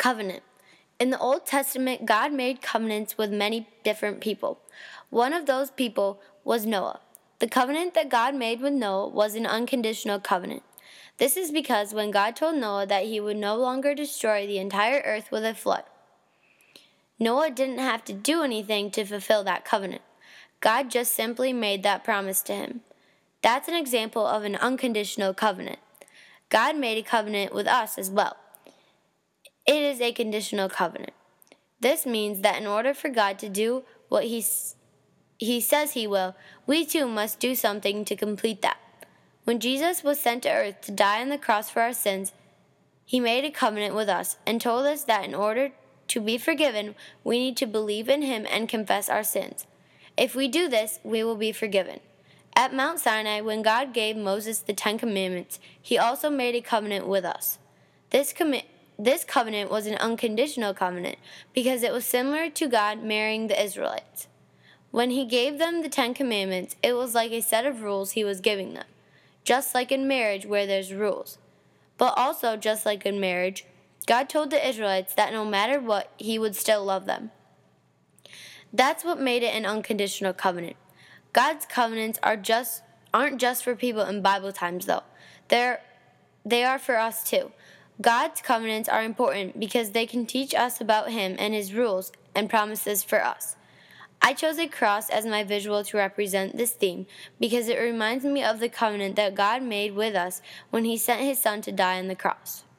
Covenant. In the Old Testament, God made covenants with many different people. One of those people was Noah. The covenant that God made with Noah was an unconditional covenant. This is because when God told Noah that he would no longer destroy the entire earth with a flood, Noah didn't have to do anything to fulfill that covenant. God just simply made that promise to him. That's an example of an unconditional covenant. God made a covenant with us as well. It is a conditional covenant. This means that in order for God to do what He says He will, we too must do something to complete that. When Jesus was sent to earth to die on the cross for our sins, He made a covenant with us and told us that in order to be forgiven, we need to believe in Him and confess our sins. If we do this, we will be forgiven. At Mount Sinai, when God gave Moses the 10 Commandments, He also made a covenant with us. This covenant was an unconditional covenant because it was similar to God marrying the Israelites. When He gave them the 10 Commandments, it was like a set of rules He was giving them, just like in marriage where there's rules. But also, just like in marriage, God told the Israelites that no matter what, He would still love them. That's what made it an unconditional covenant. God's covenants aren't just for people in Bible times, though. They are for us too. God's covenants are important because they can teach us about Him and His rules and promises for us. I chose a cross as my visual to represent this theme because it reminds me of the covenant that God made with us when He sent His Son to die on the cross.